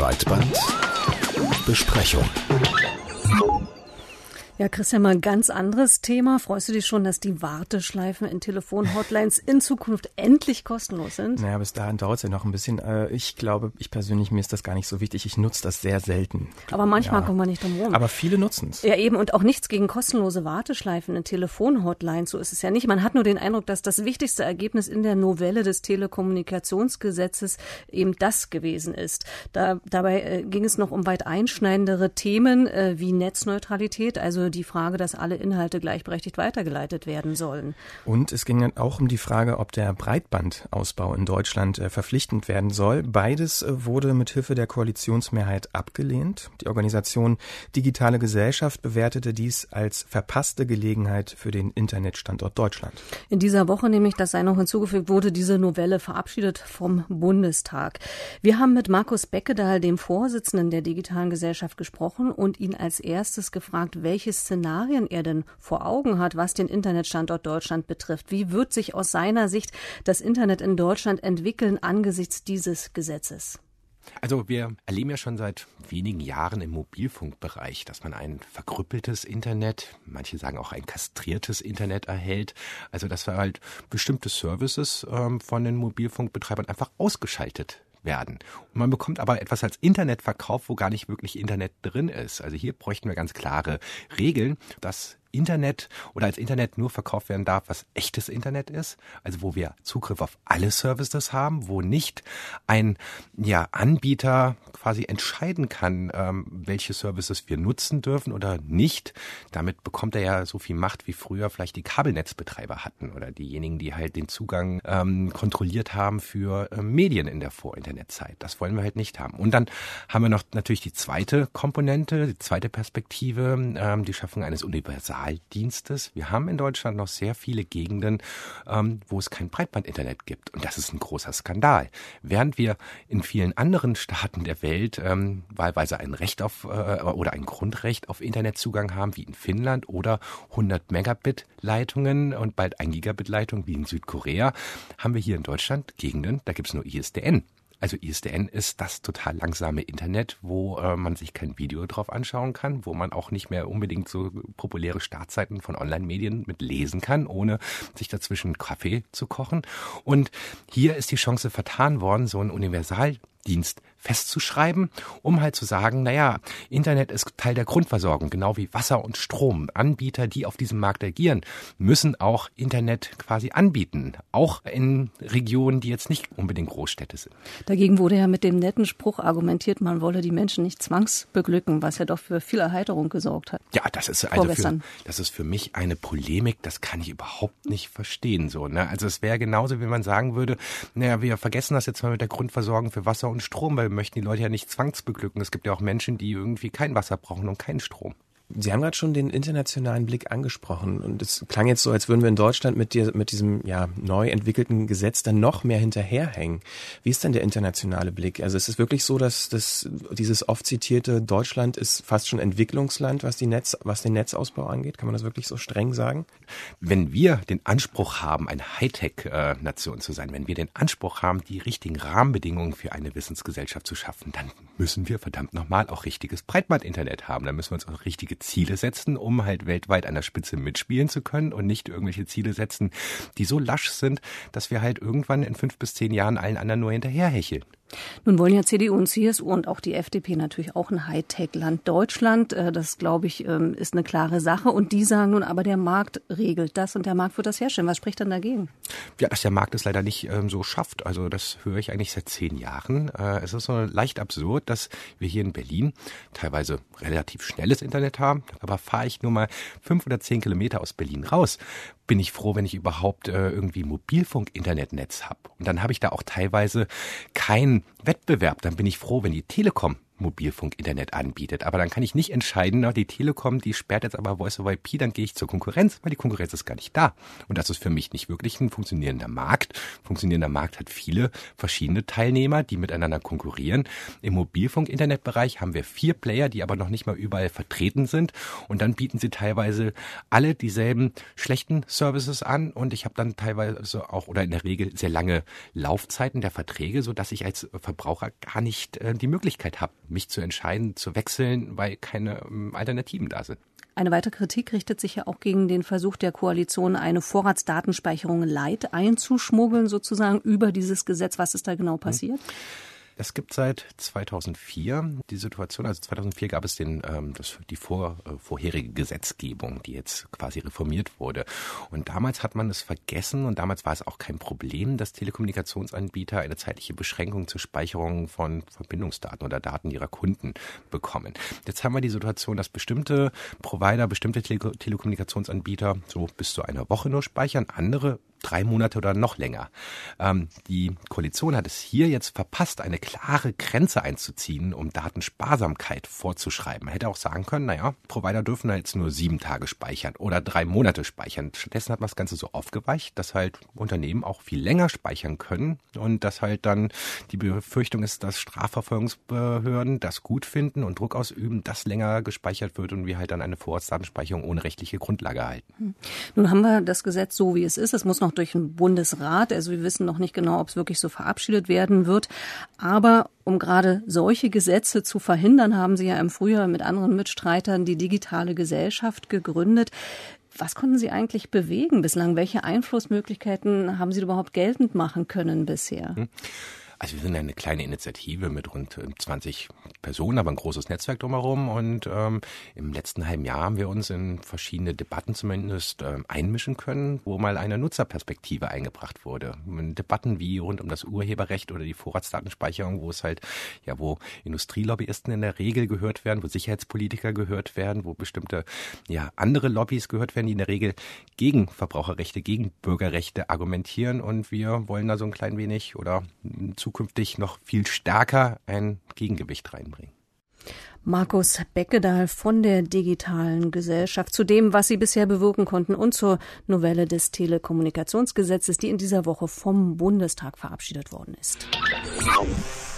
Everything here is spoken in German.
Breitbandbesprechung. Ja, Christian, mal ein ganz anderes Thema. Freust du dich schon, dass die Warteschleifen in Telefonhotlines in Zukunft endlich kostenlos sind? Naja, bis dahin dauert es ja noch ein bisschen. Ich glaube, mir ist das gar nicht so wichtig. Ich nutze das sehr selten. Aber manchmal kommt man nicht drum rum. Aber viele nutzen es. Ja, eben. Und auch nichts gegen kostenlose Warteschleifen in Telefonhotlines. So ist es ja nicht. Man hat nur den Eindruck, dass das wichtigste Ergebnis in der Novelle des Telekommunikationsgesetzes eben das gewesen ist. Dabei ging es noch um weit einschneidendere Themen wie Netzneutralität, also die Frage, dass alle Inhalte gleichberechtigt weitergeleitet werden sollen. Und es ging dann auch um die Frage, ob der Breitbandausbau in Deutschland verpflichtend werden soll. Beides wurde mithilfe der Koalitionsmehrheit abgelehnt. Die Organisation Digitale Gesellschaft bewertete dies als verpasste Gelegenheit für den Internetstandort Deutschland. In dieser Woche nämlich, das sei noch hinzugefügt, wurde diese Novelle verabschiedet vom Bundestag. Wir haben mit Markus Beckedahl, dem Vorsitzenden der Digitalen Gesellschaft, gesprochen und ihn als erstes gefragt, welche Szenarien er denn vor Augen hat, was den Internetstandort Deutschland betrifft. Wie wird sich aus seiner Sicht das Internet in Deutschland entwickeln angesichts dieses Gesetzes? Also wir erleben ja schon seit wenigen Jahren im Mobilfunkbereich, dass man ein verkrüppeltes Internet, manche sagen auch ein kastriertes Internet erhält. Also dass wir halt bestimmte Services von den Mobilfunkbetreibern einfach ausgeschaltet werden. Und man bekommt aber etwas als Internet verkauft, wo gar nicht wirklich Internet drin ist. Also hier bräuchten wir ganz klare Regeln, dass Internet oder als Internet nur verkauft werden darf, was echtes Internet ist, also wo wir Zugriff auf alle Services haben, wo nicht ein Anbieter quasi entscheiden kann, welche Services wir nutzen dürfen oder nicht. Damit bekommt er ja so viel Macht, wie früher vielleicht die Kabelnetzbetreiber hatten oder diejenigen, die halt den Zugang kontrolliert haben für Medien in der Vor-Internet-Zeit. Das wollen wir halt nicht haben. Und dann haben wir noch natürlich die zweite Komponente, die zweite Perspektive, die Schaffung eines Universaldienstes. Wir haben in Deutschland noch sehr viele Gegenden, wo es kein Breitbandinternet gibt. Und das ist ein großer Skandal. Während wir in vielen anderen Staaten der Welt wahlweise ein Recht auf oder ein Grundrecht auf Internetzugang haben, wie in Finnland, oder 100 Megabit Leitungen und bald 1 Gigabit Leitung wie in Südkorea, haben wir hier in Deutschland Gegenden, da gibt es nur ISDN. Also ISDN ist das total langsame Internet, wo man sich kein Video drauf anschauen kann, wo man auch nicht mehr unbedingt so populäre Startseiten von Online-Medien mit lesen kann, ohne sich dazwischen Kaffee zu kochen. Und hier ist die Chance vertan worden, so einen Universaldienst festzuschreiben, um halt zu sagen, Internet ist Teil der Grundversorgung, genau wie Wasser und Strom. Anbieter, die auf diesem Markt agieren, müssen auch Internet quasi anbieten, auch in Regionen, die jetzt nicht unbedingt Großstädte sind. Dagegen wurde ja mit dem netten Spruch argumentiert, man wolle die Menschen nicht zwangsbeglücken, was ja doch für viel Erheiterung gesorgt hat. Ja, das ist für mich eine Polemik, das kann ich überhaupt nicht verstehen. Also es wäre genauso, wie man sagen würde, wir vergessen das jetzt mal mit der Grundversorgung für Wasser und Strom, weil wir möchten die Leute ja nicht zwangsbeglücken. Es gibt ja auch Menschen, die irgendwie kein Wasser brauchen und keinen Strom. Sie haben gerade schon den internationalen Blick angesprochen und es klang jetzt so, als würden wir in Deutschland mit diesem neu entwickelten Gesetz dann noch mehr hinterherhängen. Wie ist denn der internationale Blick? Also es ist wirklich so, dass dieses oft zitierte Deutschland ist fast schon Entwicklungsland, was den Netzausbau angeht? Kann man das wirklich so streng sagen? Wenn wir den Anspruch haben, eine Hightech-Nation zu sein, wenn wir den Anspruch haben, die richtigen Rahmenbedingungen für eine Wissensgesellschaft zu schaffen, dann müssen wir verdammt nochmal auch richtiges Breitband-Internet haben. Dann müssen wir uns auch richtige Ziele setzen, um halt weltweit an der Spitze mitspielen zu können und nicht irgendwelche Ziele setzen, die so lasch sind, dass wir halt irgendwann in 5 bis 10 Jahren allen anderen nur hinterherhecheln. Nun wollen ja CDU und CSU und auch die FDP natürlich auch ein Hightech-Land Deutschland. Das, glaube ich, ist eine klare Sache. Und die sagen nun, aber der Markt regelt das und der Markt wird das herstellen. Was spricht dann dagegen? Ja, dass der Markt es leider nicht so schafft. Also das höre ich eigentlich seit 10 Jahren. Es ist so leicht absurd, dass wir hier in Berlin teilweise relativ schnelles Internet haben. Aber fahre ich nur mal 5 oder 10 Kilometer aus Berlin raus, bin ich froh, wenn ich überhaupt irgendwie Mobilfunk-Internetnetz habe. Und dann habe ich da auch teilweise keinen Wettbewerb. Dann bin ich froh, wenn die Telekom Mobilfunk-Internet anbietet. Aber dann kann ich nicht entscheiden, die Telekom, die sperrt jetzt aber Voice over IP, dann gehe ich zur Konkurrenz, weil die Konkurrenz ist gar nicht da. Und das ist für mich nicht wirklich ein funktionierender Markt. Funktionierender Markt hat viele verschiedene Teilnehmer, die miteinander konkurrieren. Im Mobilfunk-Internetbereich haben wir 4 Player, die aber noch nicht mal überall vertreten sind. Und dann bieten sie teilweise alle dieselben schlechten Services an. Und ich habe dann teilweise auch oder in der Regel sehr lange Laufzeiten der Verträge, sodass ich als Verbraucher gar nicht die Möglichkeit habe, mich zu entscheiden, zu wechseln, weil keine Alternativen da sind. Eine weitere Kritik richtet sich ja auch gegen den Versuch der Koalition, eine Vorratsdatenspeicherung Light einzuschmuggeln, sozusagen über dieses Gesetz. Was ist da genau passiert? Es gibt seit 2004 die Situation, also 2004 gab es die vorherige Gesetzgebung, die jetzt quasi reformiert wurde. Und damals hat man es vergessen und damals war es auch kein Problem, dass Telekommunikationsanbieter eine zeitliche Beschränkung zur Speicherung von Verbindungsdaten oder Daten ihrer Kunden bekommen. Jetzt haben wir die Situation, dass bestimmte Provider, bestimmte Telekommunikationsanbieter so bis zu einer Woche nur speichern, andere 3 Monate oder noch länger. Die Koalition hat es hier jetzt verpasst, eine klare Grenze einzuziehen, um Datensparsamkeit vorzuschreiben. Man hätte auch sagen können, Provider dürfen jetzt nur 7 Tage speichern oder 3 Monate speichern. Stattdessen hat man das Ganze so aufgeweicht, dass halt Unternehmen auch viel länger speichern können und dass halt dann die Befürchtung ist, dass Strafverfolgungsbehörden das gut finden und Druck ausüben, dass länger gespeichert wird und wir halt dann eine Vorratsdatenspeicherung ohne rechtliche Grundlage halten. Nun haben wir das Gesetz so, wie es ist. Es muss noch durch den Bundesrat. Also wir wissen noch nicht genau, ob es wirklich so verabschiedet werden wird. Aber um gerade solche Gesetze zu verhindern, haben Sie ja im Frühjahr mit anderen Mitstreitern die digitale Gesellschaft gegründet. Was konnten Sie eigentlich bewegen bislang? Welche Einflussmöglichkeiten haben Sie überhaupt geltend machen können bisher? Also wir sind eine kleine Initiative mit rund 20 Personen, aber ein großes Netzwerk drumherum. Und im letzten halben Jahr haben wir uns in verschiedene Debatten zumindest einmischen können, wo mal eine Nutzerperspektive eingebracht wurde. Debatten wie rund um das Urheberrecht oder die Vorratsdatenspeicherung, wo es halt, wo Industrielobbyisten in der Regel gehört werden, wo Sicherheitspolitiker gehört werden, wo bestimmte andere Lobbys gehört werden, die in der Regel gegen Verbraucherrechte, gegen Bürgerrechte argumentieren. Und wir wollen da so ein klein wenig oder zukünftig noch viel stärker ein Gegengewicht reinbringen. Markus Beckedahl von der Digitalen Gesellschaft zu dem, was Sie bisher bewirken konnten und zur Novelle des Telekommunikationsgesetzes, die in dieser Woche vom Bundestag verabschiedet worden ist.